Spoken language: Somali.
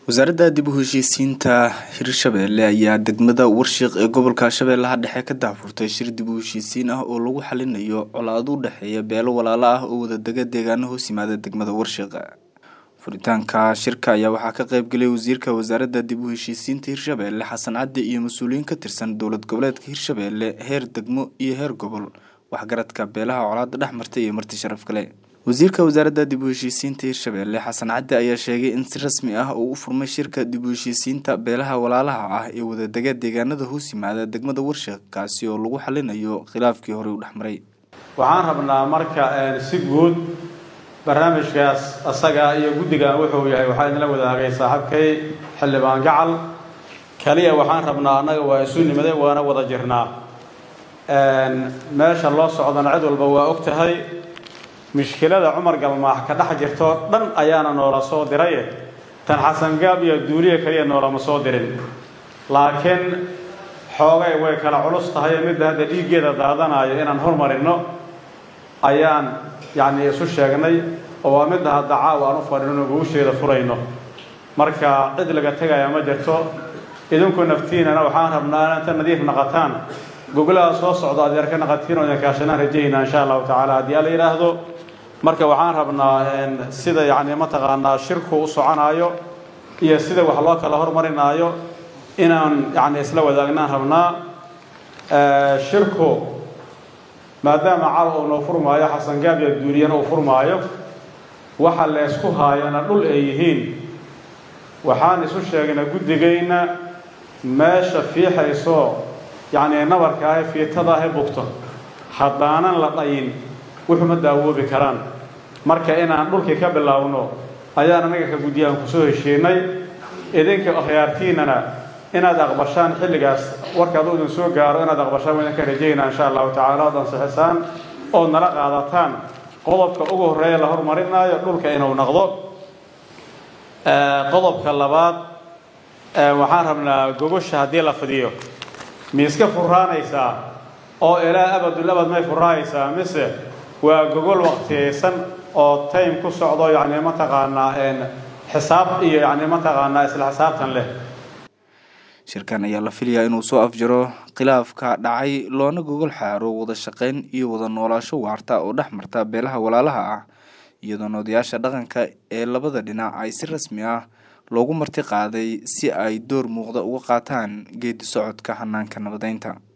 wasaaradda dib u heshiisiinta Hirshabelle ayaa degmada Warshiq ee gobolka Shabeellaha Dhexe ka daafurtay shir dib u heshiisiin ah oo lagu xalinayo colaad u dhaxeeya beelo walaalo ah oo wada deegaano hoos yimaada degmada Warshiq. Furitaanka shirka ayaa waxaa ka qayb galay wasiirka wasaaradda dib u heshiisiinta Hirshabelle Xasan Cadde iyo mas'uuliyiin ka tirsan dowlad goboleedka Hirshabelle heer degmo iyo heer gobol waxgaradka beelaha colaadda dhexmartay iyo marti sharaf kale. wasiirka wasaaradda dib u heshiisiinta Hirshabelle Xasan Cadde ayaa sheegay in si rasmi ah uu u furmay shirka dib u heshiisiinta beelaha walaalaha ah ee wada deegaanada hoos yimaada degmada Warshiq kaasi oo lagu xalinayo khilaafkii hore u dhaxmaray. waxaan rabnaa marka si guud barnaamijkaas asaga iyo guddiga wuxuu yahay waxa idin la wadaagay saaxiibkay xildhibaan gacal kaliya waxaan rabnaa anaga waa isu nimaday waana wada jirnaa meesha loo socdana cid walba waa og tahay مشكلة عمر قلماح كده جرتو دن أيانا نورا صادرية تن حسن جاب يا دولية كريه نورا مصادرين لكن حوجي ويكلا علوس تهاي مد هذا اللي جدا دادنا أيانا نهر مرينو أيان يعني يسوش جناي أو مد هذا دعوة نفرنا بوش إلى فرينو مركا قد لقتها يا مجرتو إذا كنا فتين أنا وحنا بنا أنت نديف نقطان جوجل أساس عضاد يركن نقطين ونكاشنا رجينا إن شاء الله تعالى ديالي رهدو marka waxaan rabnaa sida yaani ma taqaanaa shirku u soconayo iyo sida wax loo kala hormarinayo inaan yaani isla wadaagnaan rabnaa shirku maadaama caawa uu furmaayo xasan gaab iyo duuliyana uu furmaayo waxa la isku haayana dhul ay yihiin waxaan isu sheegnaa guddigayna meesha fiixayso yaani nabarka ay fiitada ay bugto haddaanan la dhayin wuxuu ma daawoobi karaan marka inaan dhulkii ka bilaawno ayaan anaga ka gudiyaan ku soo heshiinay idinka akhyaartiinana inaad aqbashaan xilligaas warkaad u soo gaaro inaad aqbashaan waan ka rajeynaa insha Allah ta'ala dan saxsan oo nala qaadataan qodobka ugu horeeya la hormarinayo dhulka inuu noqdo qodobka labaad waxaan rabnaa gogosha hadii la fidiyo miiska furaanaysa oo ilaa abadul abad may furaaysa mise waa gogol waqtiyeysan oo time ku socdo yaani ma taqaanaa xisaab iyo yaani ma taqaanaa isla xisaabtan leh shirkan ayaa la filayaa inuu soo afjaro khilaafka dhacay loona gogol xaaro wada shaqeyn iyo wada noolaansho waarta oo dhexmarta beelaha walaalaha ah iyadoo odayaasha dhaqanka ee labada dhinac ay si rasmi ah loogu marti qaaday si ay door muuqda uga qaataan geedi socodka hanaanka nabadeynta.